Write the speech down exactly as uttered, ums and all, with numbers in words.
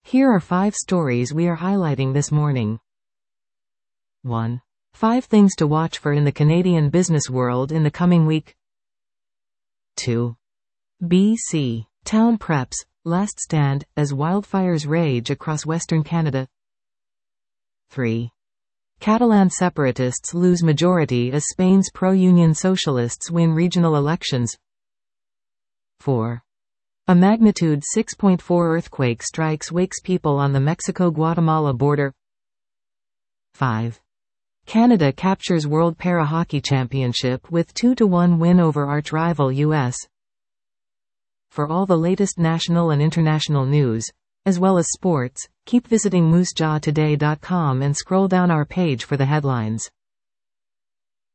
Here are five stories we are highlighting this morning. one. Five things to watch for in the Canadian business world in the coming week. two. B C. Town preps, last stand, as wildfires rage across Western Canada. three. Catalan separatists lose majority as Spain's pro-union socialists win regional elections. four. A magnitude six point four earthquake strikes wakes people on the Mexico-Guatemala border. five. Canada captures World Para-Hockey Championship with two to one win over arch-rival U S For all the latest national and international news, as well as sports, keep visiting moose jaw today dot com and scroll down our page for the headlines.